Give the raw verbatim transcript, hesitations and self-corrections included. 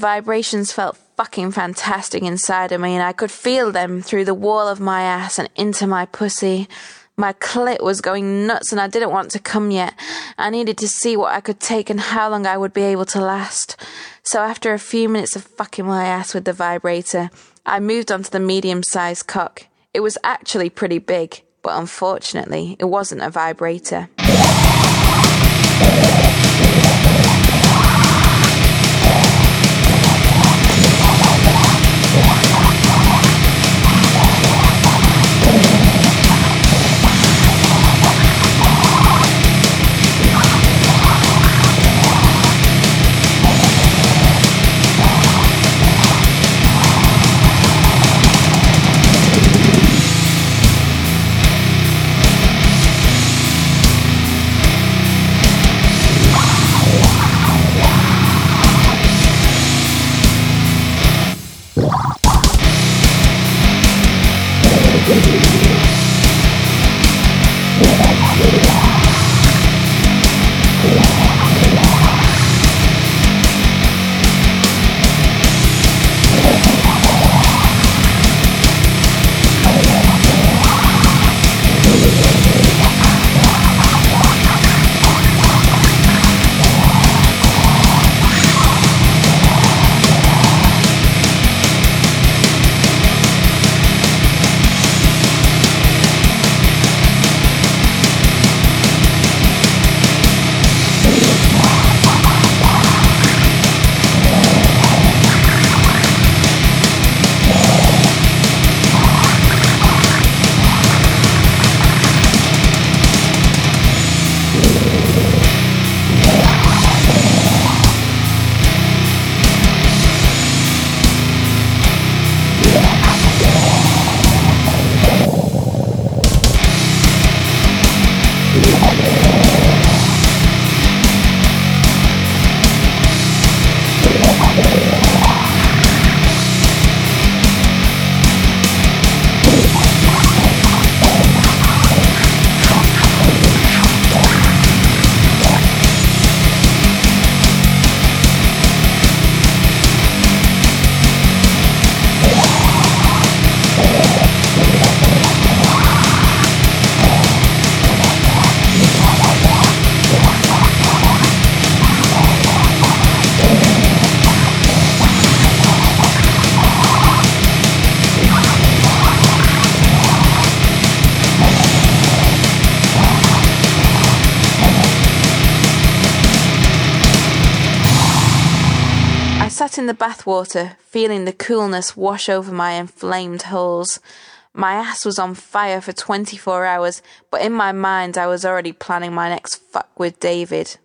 vibrations felt fucking fantastic inside of me, and I could feel them through the wall of my ass and into my pussy. My clit was going nuts and I didn't want to come yet. I needed to see what I could take and how long I would be able to last. So after a few minutes of fucking my ass with the vibrator, I moved on to the medium-sized cock. It was actually pretty big, but unfortunately, it wasn't a vibrator. sat in the bathwater, feeling the coolness wash over my inflamed holes. My ass was on fire for twenty-four hours, but in my mind I was already planning my next fuck with David.